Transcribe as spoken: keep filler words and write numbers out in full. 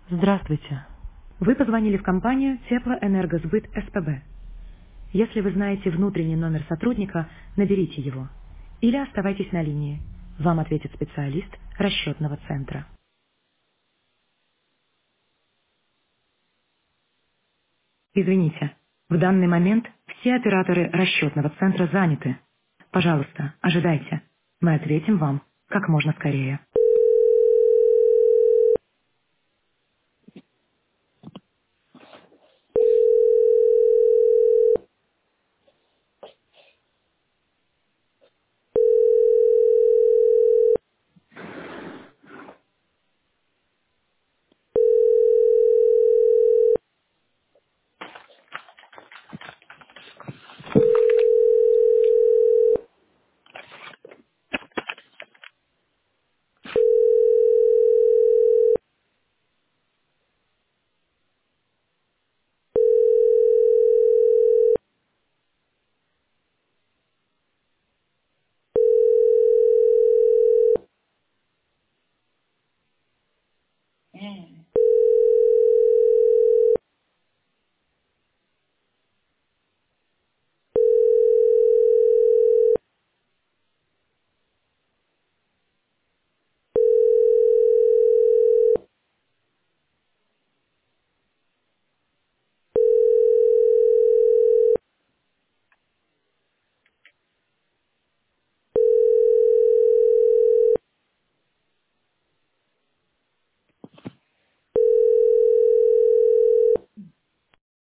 Здравствуйте. Вы позвонили в компанию Теплоэнергосбыт СПБ. Если вы знаете внутренний номер сотрудника, наберите его. Или оставайтесь на линии. Вам ответит специалист расчетного центра. Извините, в данный момент все операторы расчетного центра заняты. Пожалуйста, ожидайте. Мы ответим вам как можно скорее.